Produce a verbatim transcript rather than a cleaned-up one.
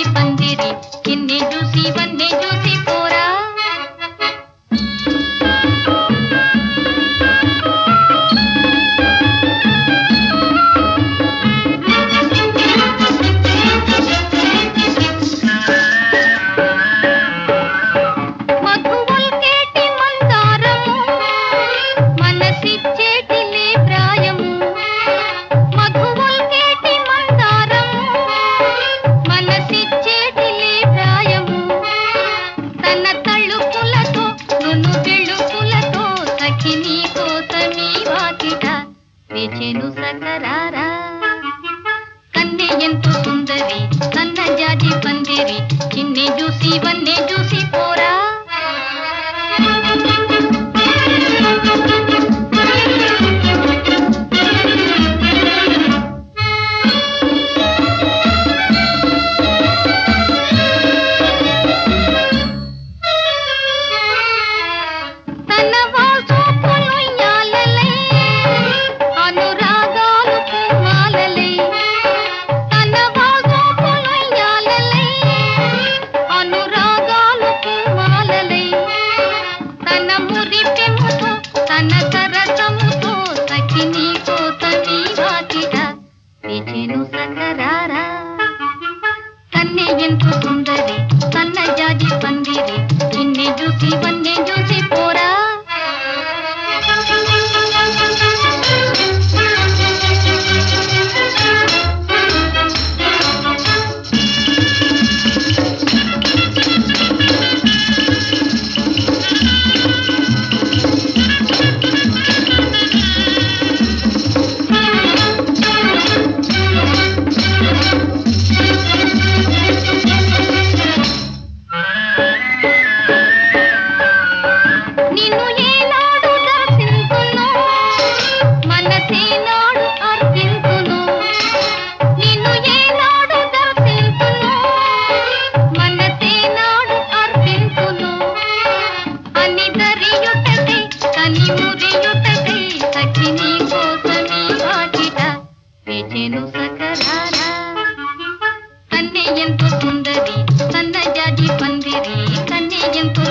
జాజి పందిరి చిన్ని చూసి వన్నే చూసి పోరా వేచెను సకరారా కన్నె ఎంతో సుందరి సన్న జాజి పందిరి చిన్ని చూసి వన్నే చూసి పోరా సకరారా కన్నె ఎంతో సుందరి సన్న జాజి పందిరి చిన్ని చూసి వన్నే చూసి పోరా వేచెను సకరారా కన్నె ఎంతో సుందరి సన్న జాజి పందిరి కన్నె ఎంతో